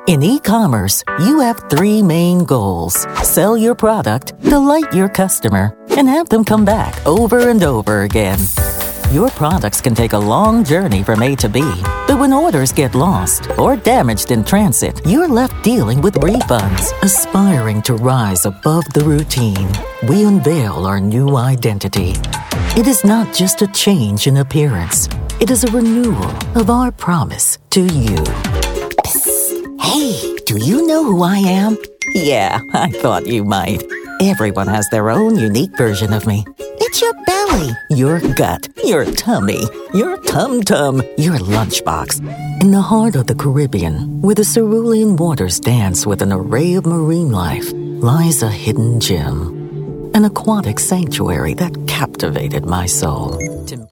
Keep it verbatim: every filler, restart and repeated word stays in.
In e-commerce, you have three main goals. Sell your product, delight your customer, and have them come back over and over again. Your products can take a long journey from A to B, but when orders get lost or damaged in transit, you're left dealing with refunds. Aspiring to rise above the routine, we unveil our new identity. It is not just a change in appearance. It is a renewal of our promise to you. Psst. Hey, do you know who I am? Yeah, I thought you might. Everyone has their own unique version of me. It's your belly, your gut, your tummy, your tum-tum, your lunchbox. In the heart of the Caribbean, where the cerulean waters dance with an array of marine life, lies a hidden gem, an aquatic sanctuary that captivated my soul.